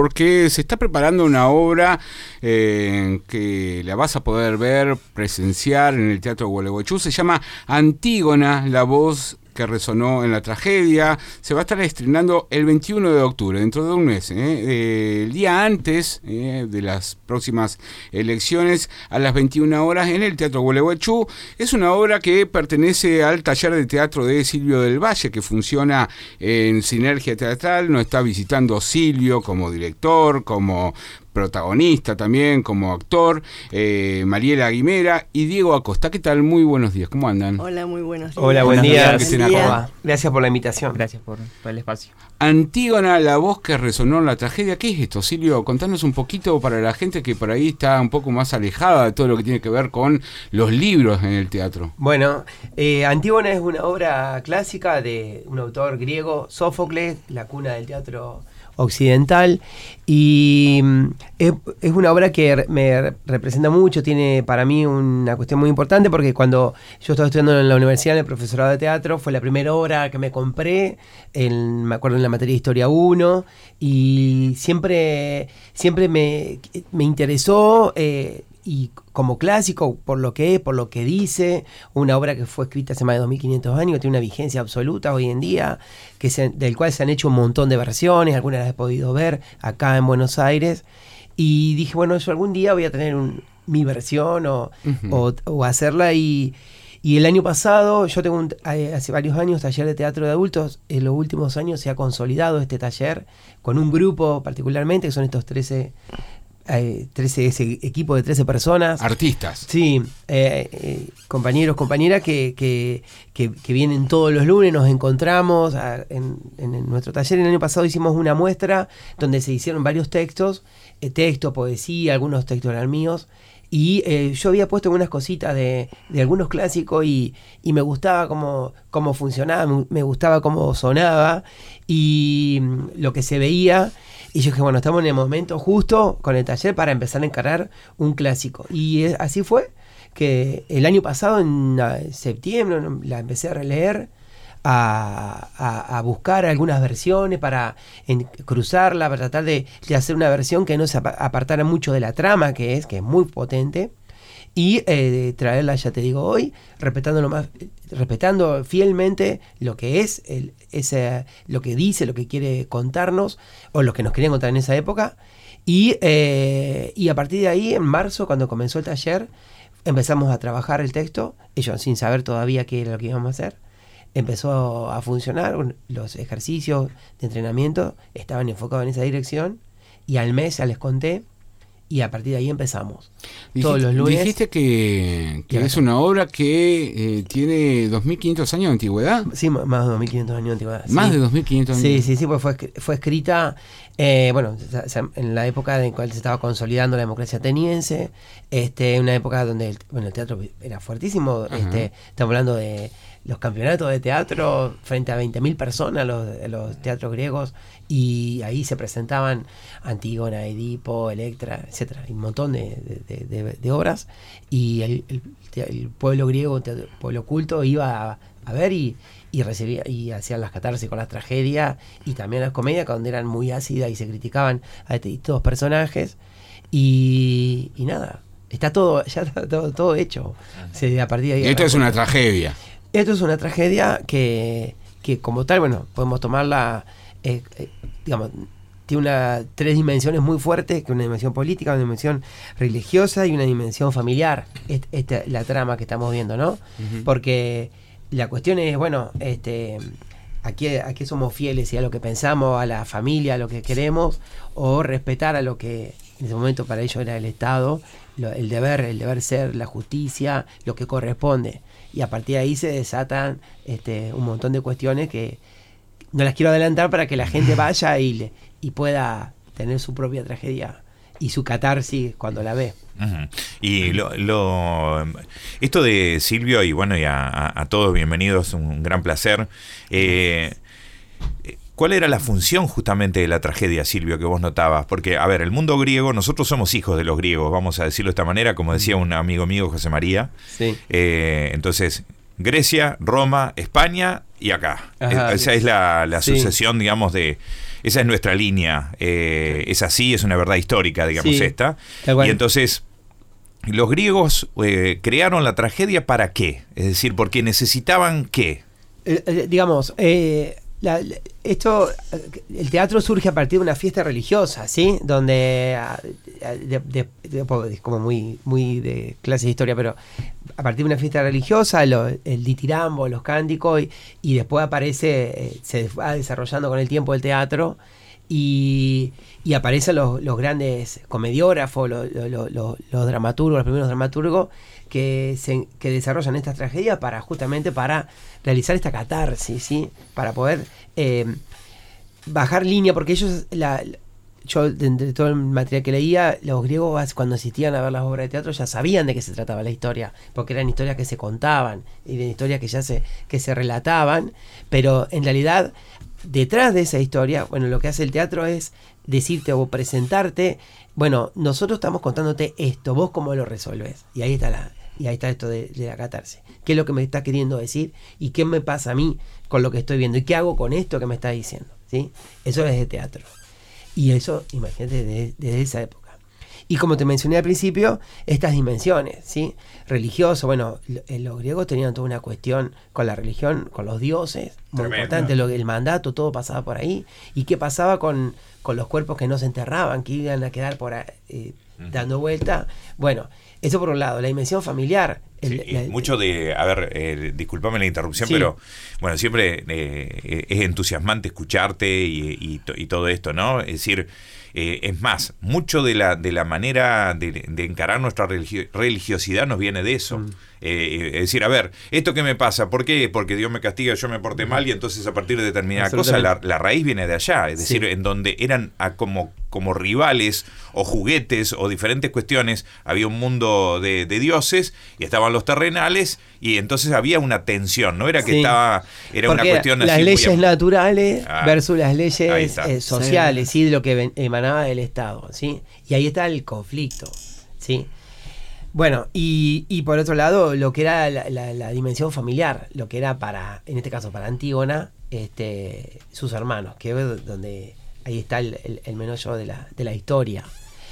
porque se está preparando una obra que la vas a poder ver, presenciar en el Teatro Gualeguaychú. Se llama Antígona, la voz que resonó en la tragedia. Se va a estar estrenando el 21 de octubre, dentro de un mes, el día antes de las próximas elecciones, a las 21 horas en el Teatro Gualeguaychú. Es una obra que pertenece al taller de teatro de Silvio del Valle, que funciona en Sinergia Teatral. Nos está visitando Silvio como director, como protagonista también, como actor, Mariela Guimera y Diego Acosta. ¿Qué tal? Muy buenos días, ¿cómo andan? Hola, muy buenos días. Hola, buen día. Gracias por la invitación. Gracias por el espacio. Antígona, la voz que resonó en la tragedia. ¿Qué es esto, Silvio? Contanos un poquito para la gente que por ahí está un poco más alejada de todo lo que tiene que ver con los libros en el teatro. Bueno, Antígona es una obra clásica de un autor griego, Sófocles, la cuna del teatro occidental, y es una obra que me representa mucho. Tiene para mí una cuestión muy importante, porque cuando yo estaba estudiando en la universidad, en el profesorado de teatro, fue la primera obra que me compré, me acuerdo, en la materia de Historia 1, y siempre me interesó, y como clásico, por lo que es, por lo que dice, una obra que fue escrita hace más de 2500 años, que tiene una vigencia absoluta hoy en día, del cual se han hecho un montón de versiones, algunas las he podido ver acá en Buenos Aires, y dije, bueno, yo algún día voy a tener mi versión o hacerla, y el año pasado, yo tengo hace varios años taller de teatro de adultos. En los últimos años se ha consolidado este taller con un grupo particularmente, que son estos 13 ese equipo de 13 personas. Artistas. Sí, compañeros, compañeras que vienen todos los lunes, nos encontramos en nuestro taller. El año pasado hicimos una muestra donde se hicieron varios textos, poesía, algunos textos eran míos. Y yo había puesto unas cositas de algunos clásicos y me gustaba cómo funcionaba, me gustaba cómo sonaba y lo que se veía. Y yo dije, bueno, estamos en el momento justo con el taller para empezar a encarar un clásico. Y así fue que el año pasado, en septiembre, la empecé a releer, a buscar algunas versiones para cruzarla, para tratar de hacer una versión que no se apartara mucho de la trama, que es muy potente, y traerla, ya te digo, hoy, respetando fielmente lo que es lo que dice, lo que quiere contarnos, o lo que nos querían contar en esa época. Y a partir de ahí, en marzo, cuando comenzó el taller, empezamos a trabajar el texto, ellos sin saber todavía qué era lo que íbamos a hacer. Empezó a funcionar, los ejercicios de entrenamiento estaban enfocados en esa dirección, y al mes ya les conté, y a partir de ahí empezamos. Todos los lunes. Dijiste que es una obra que tiene 2.500 años de antigüedad. Sí, más de 2.500 años de antigüedad. Más sí. de 2.500 años. Sí, pues fue escrita en la época en la cual se estaba consolidando la democracia ateniense, una época donde el teatro era fuertísimo. Estamos hablando de los campeonatos de teatro frente a 20.000 personas, los teatros griegos, y ahí se presentaban Antígona, Edipo, Electra, etcétera, un montón de obras, y el pueblo griego, el pueblo culto, iba a ver y recibía, y hacían las catarsis con las tragedias y también las comedias, donde eran muy ácidas y se criticaban a estos personajes, y nada, está todo hecho. A partir de ahí, Esto es una tragedia. Esto es una tragedia que como tal, bueno, podemos tomarla, digamos, tiene 3 dimensiones muy fuertes, que una dimensión política, una dimensión religiosa y una dimensión familiar, la trama que estamos viendo, ¿no? Porque la cuestión es, bueno, ¿a qué somos fieles? ¿Y a lo que pensamos, a la familia, a lo que queremos, o respetar a lo que en ese momento para ellos era el Estado, el deber ser, la justicia, lo que corresponde? Y a partir de ahí se desatan un montón de cuestiones que no las quiero adelantar para que la gente vaya y pueda tener su propia tragedia y su catarsis cuando la ve. Y esto de Silvio, y bueno, y a todos bienvenidos, un gran placer. ¿Cuál era la función justamente de la tragedia, Silvio, que vos notabas? Porque, a ver, el mundo griego, nosotros somos hijos de los griegos, vamos a decirlo de esta manera, como decía un amigo mío, José María. Sí. Entonces, Grecia, Roma, España y acá. Ajá, Esa es la sí. sucesión, digamos, esa es nuestra línea. Es así, es una verdad histórica, digamos, Sí, esta. tal cual. Y entonces, los griegos crearon la tragedia ¿para qué? Es decir, porque necesitaban ¿qué? Digamos, el teatro surge a partir de una fiesta religiosa, ¿sí? Donde, como muy de clase de historia, pero a partir de una fiesta religiosa, el ditirambo, los cánticos, y después aparece, se va desarrollando con el tiempo el teatro, y aparecen los grandes comediógrafos, los dramaturgos, los primeros dramaturgos, que desarrollan estas tragedias justamente para realizar esta catarsis, ¿sí? Para poder bajar línea, porque ellos, yo de todo el material que leía, los griegos cuando asistían a ver las obras de teatro ya sabían de qué se trataba la historia, porque eran historias que se contaban, y de historias que se relataban, pero en realidad detrás de esa historia, bueno, lo que hace el teatro es decirte o presentarte, bueno, nosotros estamos contándote esto, vos cómo lo resolves, y ahí está esto de la catarsis. ¿Qué es lo que me está queriendo decir? ¿Y qué me pasa a mí con lo que estoy viendo? ¿Y qué hago con esto que me está diciendo? ¿Sí? Eso es de teatro. Y eso, imagínate, desde esa época. Y como te mencioné al principio, estas dimensiones, ¿sí? Religioso, bueno, los griegos tenían toda una cuestión con la religión, con los dioses, muy importante, el mandato, todo pasaba por ahí. ¿Y qué pasaba con los cuerpos que no se enterraban, que iban a quedar por ahí, dando vuelta? Bueno, eso por un lado, la dimensión familiar. Mucho de, a ver, disculpame la interrupción, sí. Pero bueno, siempre es entusiasmante escucharte y todo esto, ¿no? Es decir, es más, mucho de la manera de encarar nuestra religiosidad nos viene de eso. Es decir, a ver, ¿esto qué me pasa? ¿Por qué? Porque Dios me castiga, yo me porté mal, y entonces a partir de determinada cosa, la raíz viene de allá. Es decir, en donde eran como rivales o juguetes o diferentes cuestiones, había un mundo de dioses y estaban los terrenales, y entonces había una tensión, no era que era porque una cuestión las así leyes naturales versus las ahí leyes está. sociales, ¿sí? De lo que emanaba del Estado, ¿sí? Y ahí está el conflicto, ¿sí? Bueno, y por otro lado, lo que era la dimensión familiar, lo que era en este caso para Antígona, sus hermanos, que es donde ahí está el meollo de la historia.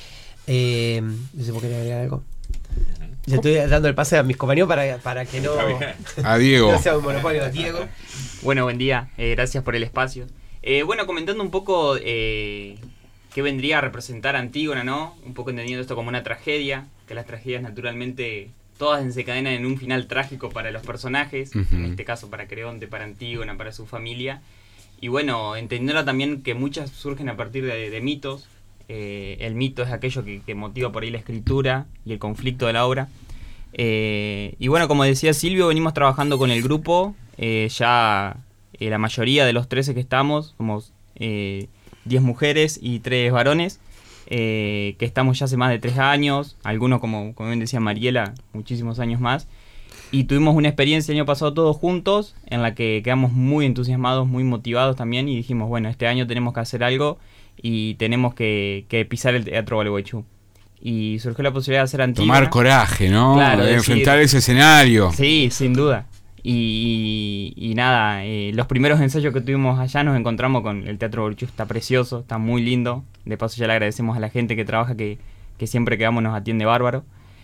No sé por qué agregar algo. Le estoy dando el pase a mis compañeros para que no, A Diego. no sea un monopolio. Diego. Bueno, buen día. Gracias por el espacio. Bueno, comentando un poco qué vendría a representar Antígona, ¿no? Un poco entendiendo esto como una tragedia, que las tragedias naturalmente todas desencadenan en un final trágico para los personajes, en este caso para Creonte, para Antígona, para su familia. Y bueno, entendiendo también que muchas surgen a partir de mitos. El mito es aquello que motiva por ahí la escritura y el conflicto de la obra. Y bueno, como decía Silvio, venimos trabajando con el grupo, ya la mayoría de los 13 que estamos, somos 10 mujeres y 3 varones, que estamos ya hace más de 3 años, algunos como bien decía Mariela, muchísimos años más. Y tuvimos una experiencia el año pasado todos juntos, en la que quedamos muy entusiasmados, muy motivados también, y dijimos, bueno, este año tenemos que hacer algo y tenemos que pisar el Teatro Gualeguaychú. Y surgió la posibilidad de hacer Antígona. Tomar coraje, ¿no? Claro, de enfrentar ese escenario. Sí, sin duda. Y nada, los primeros ensayos que tuvimos allá nos encontramos con el Teatro Gualeguaychú, está precioso, está muy lindo. De paso ya le agradecemos a la gente que trabaja, que siempre que vamos nos atiende bárbaro.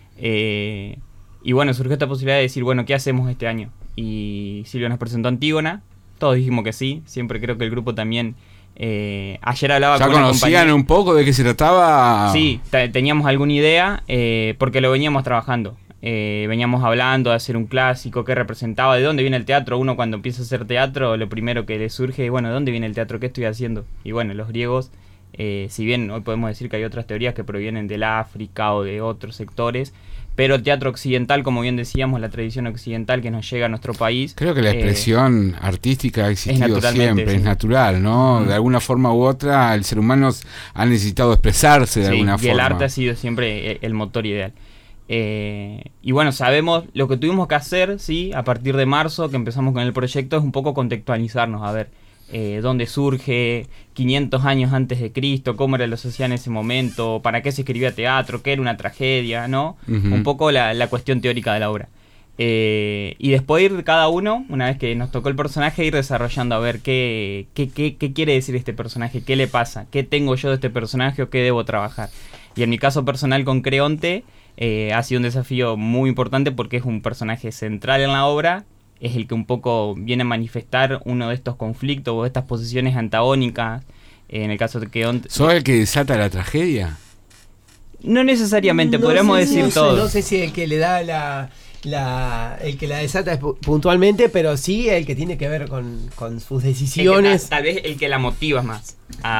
Y bueno, surgió esta posibilidad de decir, bueno, ¿qué hacemos este año? Y Silvio nos presentó Antígona, todos dijimos que sí, siempre creo que el grupo también... ayer hablaba ¿Ya con una conocían compañera. un poco de qué se trataba? Sí, teníamos alguna idea, porque lo veníamos trabajando. Veníamos hablando de hacer un clásico, qué representaba, de dónde viene el teatro. Uno cuando empieza a hacer teatro, lo primero que le surge es, bueno, ¿de dónde viene el teatro? ¿Qué estoy haciendo? Y bueno, los griegos, si bien hoy podemos decir que hay otras teorías que provienen del África o de otros sectores, pero el teatro occidental, como bien decíamos, la tradición occidental que nos llega a nuestro país... Creo que la expresión artística ha existido siempre, sí. Es natural, ¿no? De alguna forma u otra, el ser humano ha necesitado expresarse de alguna forma. Y el arte ha sido siempre el motor ideal. Y bueno, sabemos lo que tuvimos que hacer, sí, a partir de marzo, que empezamos con el proyecto, es un poco contextualizarnos, a ver... dónde surge, 500 años antes de Cristo, cómo era la sociedad en ese momento, para qué se escribía teatro, qué era una tragedia, ¿no? Un poco la cuestión teórica de la obra. Y después ir cada uno, una vez que nos tocó el personaje, ir desarrollando a ver qué quiere decir este personaje, qué le pasa, qué tengo yo de este personaje o qué debo trabajar. Y en mi caso personal con Creonte ha sido un desafío muy importante porque es un personaje central en la obra, es el que un poco viene a manifestar uno de estos conflictos o estas posiciones antagónicas. En el caso de Creonte... ¿Sos el que desata la tragedia? No necesariamente, podríamos decir todo. No sé si el que le da el que la desata es puntualmente, pero sí el que tiene que ver con sus decisiones. Tal vez el que la motiva más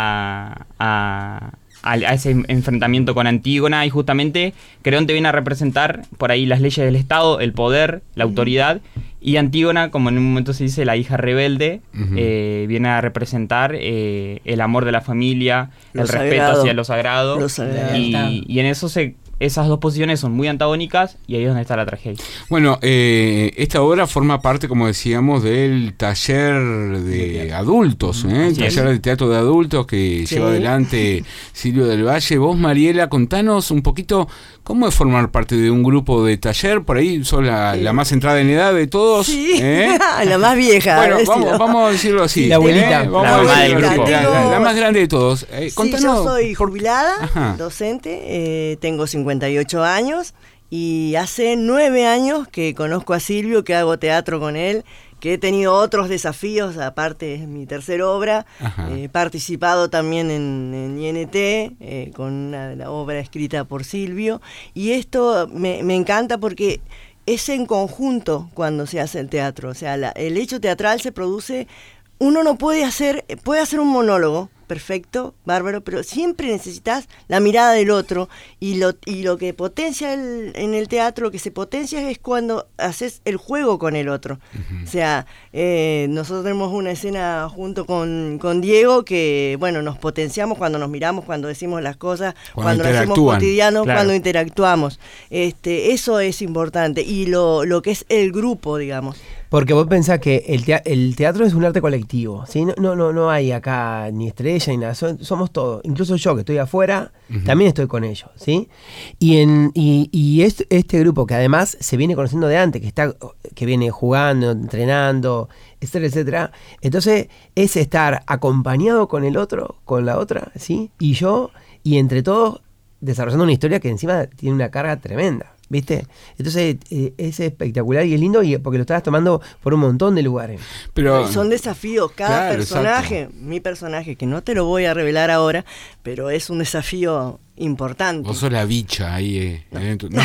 a ese enfrentamiento con Antígona, y justamente Creonte viene a representar por ahí las leyes del Estado, el poder, la autoridad, y Antígona, como en un momento se dice, la hija rebelde, viene a representar el amor de la familia, el respeto hacia lo sagrado. Y en eso esas dos posiciones son muy antagónicas y ahí es donde está la tragedia. Bueno, esta obra forma parte, como decíamos, del taller de adultos, el taller de teatro de adultos que lleva adelante Silvio del Valle. Vos, Mariela, contanos un poquito cómo es formar parte de un grupo de taller. Por ahí sos la más entrada en edad de todos. Sí, la más vieja. Bueno, vamos a decirlo así. La abuelita. La mamá del grupo. La más grande de todos. Contanos. Sí, yo soy jubilada, docente, tengo 58 años y hace 9 años que conozco a Silvio, que hago teatro con él, que he tenido otros desafíos, aparte es mi tercera obra. He participado también en INT con la obra escrita por Silvio, y esto me encanta porque es en conjunto cuando se hace el teatro. O sea, el hecho teatral se produce, uno no puede hacer un monólogo perfecto, bárbaro, pero siempre necesitas la mirada del otro, y lo que potencia en el teatro, lo que se potencia es cuando haces el juego con el otro. O sea, nosotros tenemos una escena junto con Diego que, bueno, nos potenciamos cuando nos miramos, cuando decimos las cosas, cuando lo hacemos cotidiano, claro, cuando interactuamos. Eso es importante, y lo que es el grupo, digamos. Porque vos pensás que el teatro es un arte colectivo, ¿sí? No hay acá ni estrella ni nada, somos todos. Incluso yo, que estoy afuera, también estoy con ellos, ¿sí? Y este grupo, que además se viene conociendo de antes, que viene jugando, entrenando, etcétera, etcétera. Entonces, es estar acompañado con el otro, con la otra, ¿sí? Y entre todos, desarrollando una historia que encima tiene una carga tremenda, ¿viste? Entonces es espectacular y es lindo, y porque lo estabas tomando por un montón de lugares. Pero son desafíos, cada personaje, exacto. Mi personaje, que no te lo voy a revelar ahora, pero es un desafío importante. Vos sos la bicha ahí. No.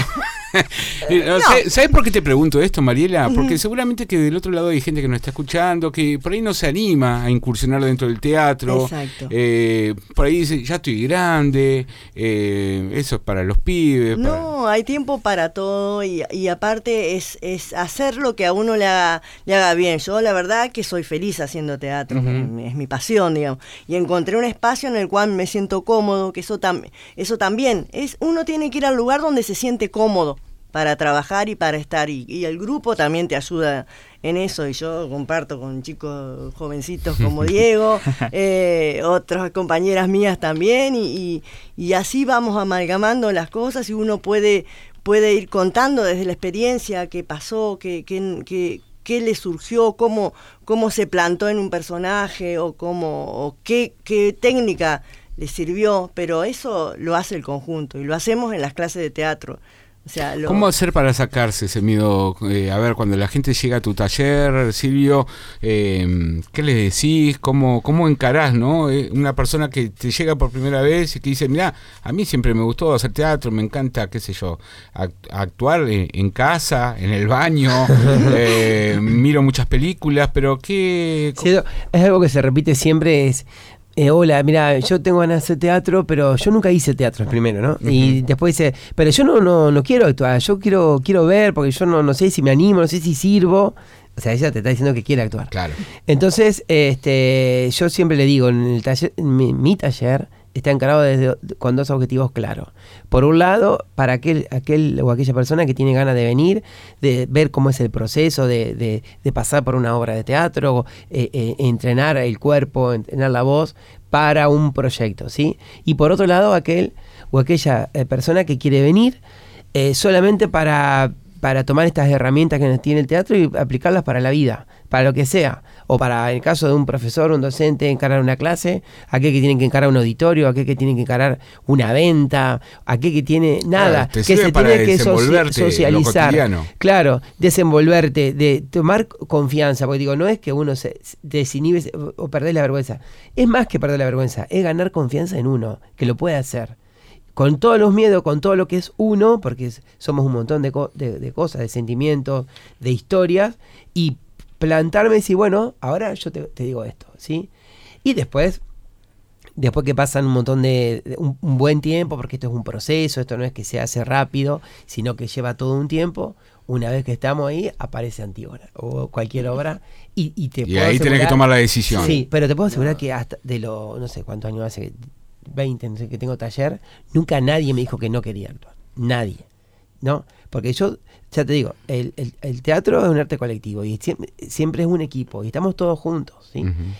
¿Sabes por qué te pregunto esto, Mariela? Porque seguramente que del otro lado hay gente que nos está escuchando, que por ahí no se anima a incursionar dentro del teatro. Exacto. Por ahí dice, ya estoy grande, eso es para los pibes. No, hay tiempo para todo, y aparte es hacer lo que a uno le haga bien. Yo la verdad que soy feliz haciendo teatro, es mi pasión, digamos. Y encontré un espacio en el cual me siento cómodo, que eso también uno tiene que ir al lugar donde se siente cómodo para trabajar y para estar, y el grupo también te ayuda en eso, y yo comparto con chicos jovencitos como Diego, otras compañeras mías también, y así vamos amalgamando las cosas, y uno puede ir contando desde la experiencia qué pasó, qué le surgió, cómo se plantó en un personaje, o qué técnica le sirvió, pero eso lo hace el conjunto, y lo hacemos en las clases de teatro. O sea, ¿cómo hacer para sacarse ese miedo? A ver, cuando la gente llega a tu taller, Silvio, ¿qué le decís? ¿Cómo encarás, no? Una persona que te llega por primera vez y que dice, mirá, a mí siempre me gustó hacer teatro, me encanta, qué sé yo, actuar en casa, en el baño, miro muchas películas, pero ¿qué? Sí, es algo que se repite siempre, hola, mira, yo tengo ganas de hacer teatro, pero yo nunca hice teatro primero, ¿no? Y después dice, pero yo no quiero actuar, yo quiero ver, porque yo no sé si me animo, no sé si sirvo. O sea, ella te está diciendo que quiere actuar. Claro. Entonces, yo siempre le digo, en el taller, mi taller está encarado con dos objetivos claros. Por un lado, para aquel o aquella persona que tiene ganas de venir, de ver cómo es el proceso de pasar por una obra de teatro, entrenar el cuerpo, entrenar la voz para un proyecto, ¿sí? Y por otro lado, aquel o aquella persona que quiere venir solamente para para tomar estas herramientas que nos tiene el teatro y aplicarlas para la vida, para lo que sea. O para, en el caso de un profesor, un docente, encarar una clase, aquel que tiene que encarar un auditorio, aquel que tiene que encarar una venta, aquel que tiene nada, te que se para tiene que socializar. Claro, desenvolverte, de tomar confianza, porque digo, no es que uno se desinhibe o perder la vergüenza. Es más que perder la vergüenza, es ganar confianza en uno, que lo puede hacer. Con todos los miedos, con todo lo que es uno, porque somos un montón de cosas, de sentimientos, de historias, y plantarme y decir, bueno, ahora yo te digo esto, ¿sí? Y después que pasan un montón un buen tiempo, porque esto es un proceso, esto no es que se hace rápido, sino que lleva todo un tiempo. Una vez que estamos ahí, aparece Antígona o cualquier obra y te puedo ahí asegurar, tenés que tomar la decisión. Sí, pero te puedo asegurar que hasta no sé cuántos años hace, 20, no sé, que tengo taller, nunca nadie me dijo que no quería actuar. Nadie, ¿no? Porque yo, ya te digo, el teatro es un arte colectivo y siempre es un equipo y estamos todos juntos, ¿sí? Uh-huh.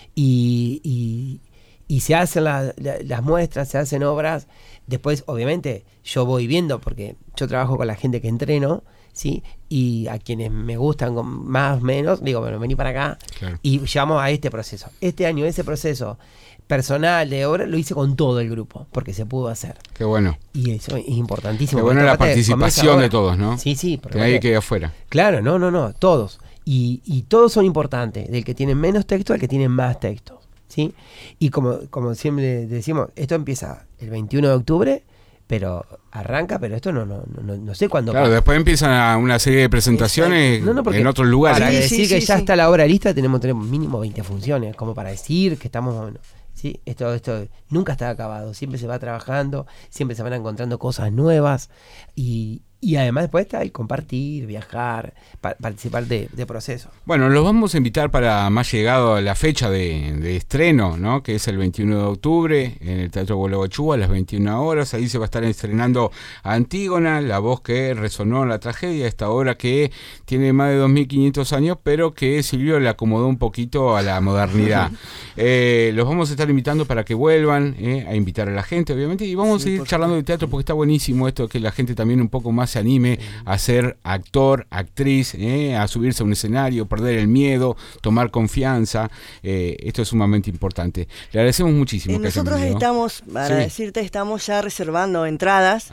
Y se hacen las muestras, se hacen obras. Después, obviamente, yo voy viendo, porque yo trabajo con la gente que entreno, ¿sí? Y a quienes me gustan más o menos, digo, bueno, vení para acá, claro, y llevamos a este proceso. Este año ese proceso personal de obra lo hice con todo el grupo, porque se pudo hacer. Qué bueno. Y eso es importantísimo. Qué bueno la participación de todos, ¿no? Sí, sí. Que nadie quede afuera. Claro, no, todos. Y todos son importantes, del que tiene menos texto al que tiene más texto, ¿sí? Y como siempre decimos, esto empieza el 21 de octubre, pero arranca, pero esto no sé cuándo. Claro, después empiezan una serie de presentaciones en otros lugares. Para decir que ya está la obra lista, tenemos mínimo 20 funciones, como para decir que estamos... ¿Sí? Esto nunca está acabado, siempre se va trabajando, siempre se van encontrando cosas nuevas y además después está el compartir, viajar, participar de procesos. Bueno, los vamos a invitar para más llegado a la fecha de estreno, ¿no? Que es el 21 de octubre en el Teatro Gualeguaychú a las 21 horas. Ahí se va a estar estrenando Antígona, la voz que resonó en la tragedia, esta obra que tiene más de 2500 años, pero que Silvio le acomodó un poquito a la modernidad. Los vamos a estar invitando para que vuelvan a invitar a la gente, obviamente, y vamos a seguir charlando de teatro porque está buenísimo esto, que la gente también un poco más se anime a ser actor, actriz, a subirse a un escenario, perder el miedo, tomar confianza. Esto es sumamente importante. Le agradecemos muchísimo. Nosotros estamos, para decirte, estamos ya reservando entradas.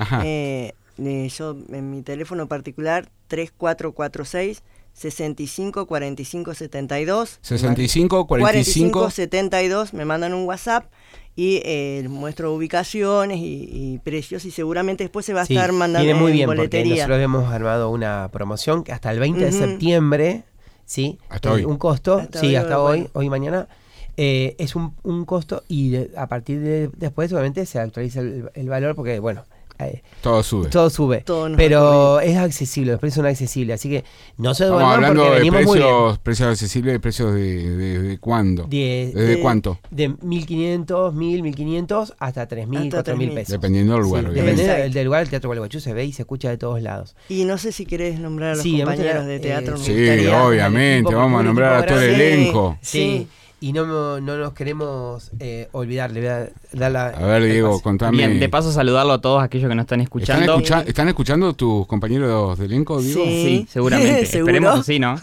Yo en mi teléfono particular 3446 65 45 72 65 45 72, me mandan un WhatsApp y muestro ubicaciones y precios, y seguramente después se va a estar mandando muy bien, boletería. Porque nosotros hemos armado una promoción que hasta el 20 de septiembre, ¿sí? Hasta hoy. Un costo, hasta hoy y mañana. Es un costo y a partir de después obviamente se actualiza el valor porque, bueno, todo sube. Pero es accesible, los precios son accesibles, así que no se duerman porque venimos precios, muy bien. Precios accesibles, precios de ¿cuándo? ¿Desde cuánto? De 1.500, 1.500 hasta 3.000, 4.000 pesos. Dependiendo del lugar. Dependiendo del lugar, el Teatro Gualeguaychú se ve y se escucha de todos lados. Y no sé si querés nombrar a los compañeros de teatro. Sí, obviamente, vamos a nombrar a todo el elenco. Sí. Y no nos queremos olvidar. Le voy a dar a ver, Diego, contame. Bien, de paso saludarlo a todos aquellos que nos están escuchando. ¿Están escuchando tus compañeros de elenco, Diego? Sí, seguramente. Esperemos que sí, ¿no?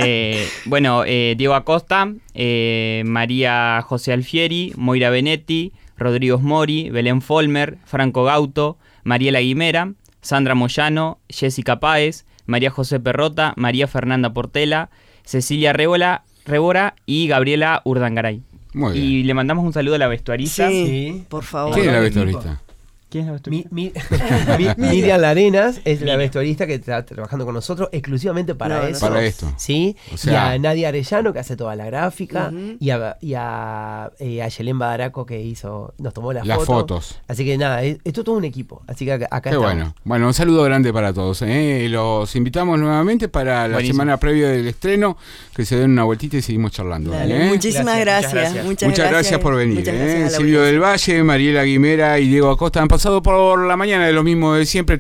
Diego Acosta, María José Alfieri, Moira Benetti, Rodrigo Mori, Belén Folmer, Franco Gauto, Mariela Guimera, Sandra Moyano, Jessica Páez, María José Perrota, María Fernanda Portela, Cecilia Rebora y Gabriela Urdangaray. Muy bien. Y le mandamos un saludo a la vestuarista. Sí, por favor. ¿Quién es la vestuarista? ¿Quién es la vestuarista? Miriam Larenas es la vestuarista que está trabajando con nosotros exclusivamente para eso. Para esto. Sí. O sea, y a Nadia Arellano, que hace toda la gráfica, y a Yelén Badaraco, que nos tomó las fotos. Así que nada, esto es todo un equipo. Así que acá estamos. Bueno, un saludo grande para todos. Los invitamos nuevamente para la semana previa del estreno, que se den una vueltita y seguimos charlando. Muchísimas gracias. Muchas gracias por venir. Silvio del Valle, Mariela Guimera y Diego Acosta han pasado por la mañana de lo mismo de siempre.